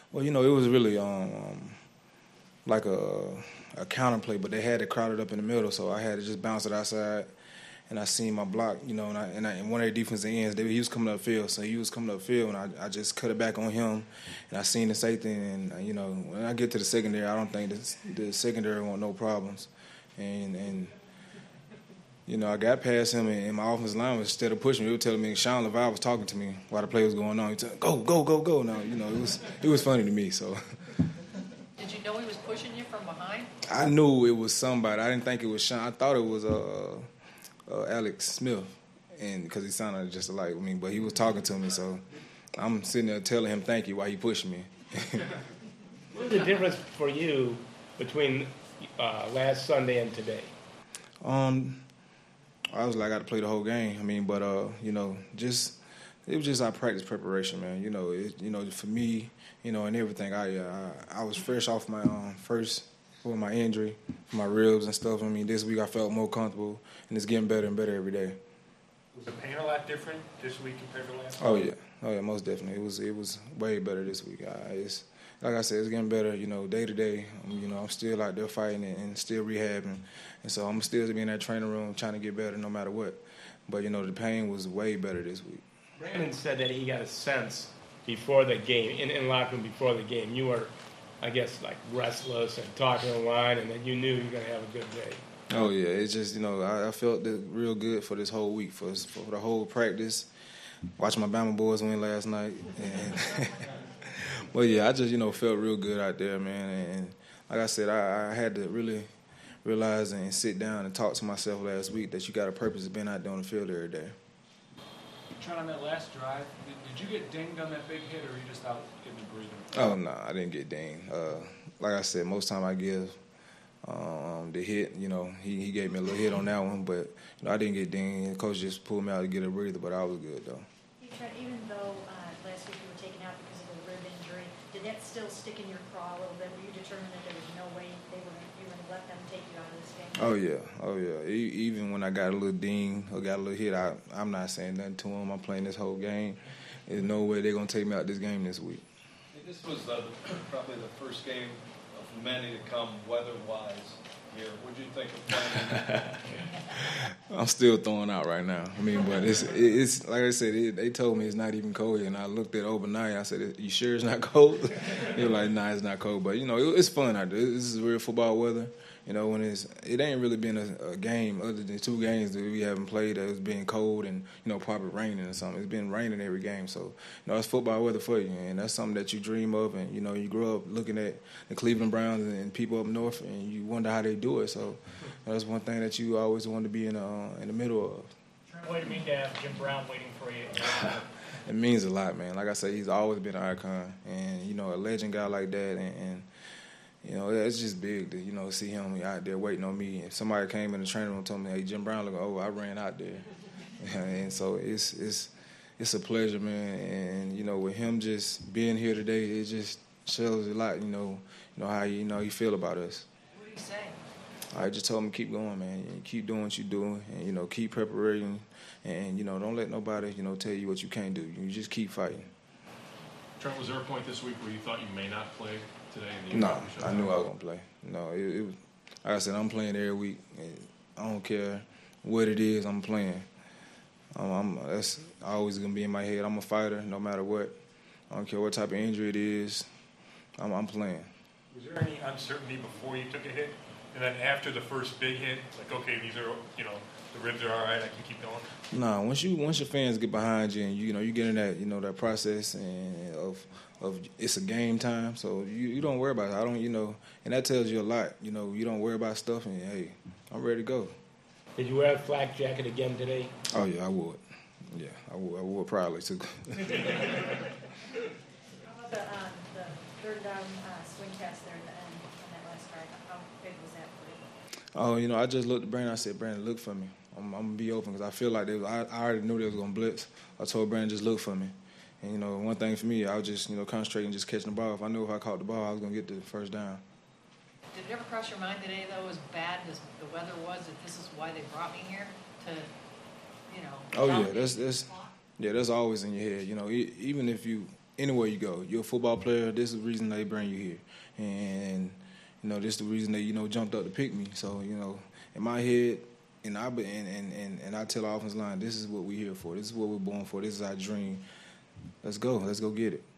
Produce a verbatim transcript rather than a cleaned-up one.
Well, you know, it was really um, um like a a counter play, but they had it crowded up in the middle, so I had to just bounce it outside. And I seen my block, you know, and, I, and, I, and one of the defensive ends, they, he was coming up field, so he was coming up field, and I, I just cut it back on him, and I seen the safety, and, uh, you know, when I get to the secondary, I don't think the, the secondary want no problems. And, and you know, I got past him, and, and my offensive line was, instead of pushing me, they were telling me, Sean Levi was talking to me while the play was going on. He said, go, go, go, go. Now, you know, it was it was funny to me, so. Did you know he was pushing you from behind? I knew it was somebody. I didn't think it was Sean. I thought it was uh, uh, Alex Smith, and because he sounded just alike with me, but he was talking to me, so I'm sitting there telling him thank you while he pushed me. What's the difference for you between uh, last Sunday and today? Um, I was like, I got to play the whole game. I mean, but uh, you know, just it was just our practice preparation, man. You know, it, you know, for me, you know, and everything. I uh, I, I was fresh off my um, first with my injury, my ribs and stuff. I mean, this week I felt more comfortable, and it's getting better and better every day. Was the pain a lot different this week compared to last week? Oh yeah, oh yeah, most definitely. It was it was way better this week. I, it's like I said, it's getting better. You know, day to day. You know, I'm still out there fighting and, and still rehabbing, and so I'm still be in that training room trying to get better no matter what. But you know, the pain was way better this week. Brandon said that he got a sense before the game, in, in locker room before the game. You were, I guess, like restless and talking online, and that you knew you were going to have a good day. Oh yeah, it's just, you know, I, I felt it real good for this whole week, for for the whole practice. Watching my Bama boys win last night, and well, yeah, I just, you know, felt real good out there, man. And like I said, I, I had to really realize and sit down and talk to myself last week that you got a purpose of being out there on the field every day. Trying on that last drive, did, did you get dinged on that big hit, or were you just out getting a breather? Oh no, I didn't get dinged. Uh, like I said, most time I give um, the hit. You know, he, he gave me a little hit on that one, but you know, I didn't get dinged. The coach just pulled me out to get a breather, but I was good though. Hey, Trent, even though uh, last week you were taken out because of a rib injury, did that still stick in your craw a little bit? Were you determined that there was no way they were you were going to let them take you out of this game? Oh yeah, oh yeah. E- even when I got a little ding or got a little hit, I, I'm not saying nothing to them. I'm playing this whole game. There's no way they're gonna take me out this game this week. This was uh, probably the first game of many to come weather-wise here. What did you think of playing? I'm still throwing out right now. I mean, but it's it's like I said, it, they told me it's not even cold here, and I looked at it overnight. I said, "You sure it's not cold?" They were like, "Nah, it's not cold." But you know, it, it's fun out there. This is real football weather. You know, when it's it ain't really been a, a game other than two games that we haven't played that was being cold and, you know, probably raining or something. It's been raining every game. So, you know, it's football weather for you, and that's something that you dream of. And, you know, you grow up looking at the Cleveland Browns and people up north, and you wonder how they do it. So, you know, that's one thing that you always want to be in, uh, in the middle of. What did it mean to have Jim Brown waiting for you? It means a lot, man. Like I said, he's always been an icon. And, you know, a legend guy like that, and, and you know, it's just big to, you know, see him out there waiting on me. If somebody came in the training room and told me, hey, Jim Brown, look, oh, I ran out there. And so it's it's it's a pleasure, man. And, you know, with him just being here today, it just shows a lot, you know, you know how you, you know you feel about us. What do you say? I just told him, keep going, man. Keep doing what you're doing, and, you know, keep preparing. And, you know, don't let nobody, you know, tell you what you can't do. You just keep fighting. Trent, was there a point this week where you thought you may not play today? And No, I knew I was going to play. No, it, it was, like I said, I'm playing every week. I don't care what it is, I'm playing. I'm, I'm, that's always going to be in my head. I'm a fighter no matter what. I don't care what type of injury it is. I'm, I'm playing. Was there any uncertainty before you took a hit? And then after the first big hit, like, okay, these are, you know, the ribs are all right, I can keep going? No, once you once your fans get behind you and you, you know you get in that you know that process and of of it's a game time, so you, you don't worry about it. I don't you know, and that tells you a lot. You know, you don't worry about stuff, and hey, I'm ready to go. Did you wear a flak jacket again today? Oh yeah, I would. Yeah, I would. I would proudly too. How about the, um, the third down uh, swing pass there at the end on that last drive? How big was that for you? Oh, you know, I just looked at Brandon. I said, Brandon, look for me. I'm, I'm gonna be open because I feel like they was, I, I already knew they was gonna blitz. I told Brandon, just look for me. And you know, one thing for me, I was just you know concentrating, just catching the ball. If I knew if I caught the ball, I was gonna get the first down. Did it ever cross your mind today, though, as bad as the weather was, that this is why they brought me here to, you know? Oh yeah, that's that's yeah, that's always in your head. You know, e- even if you anywhere you go, you're a football player. This is the reason they bring you here, and you know this is the reason they you know jumped up to pick me. So you know, in my head, and I and and and, and I tell the offensive line, this is what we're here for. This is what we're born for. This is our dream. Let's go. Let's go get it.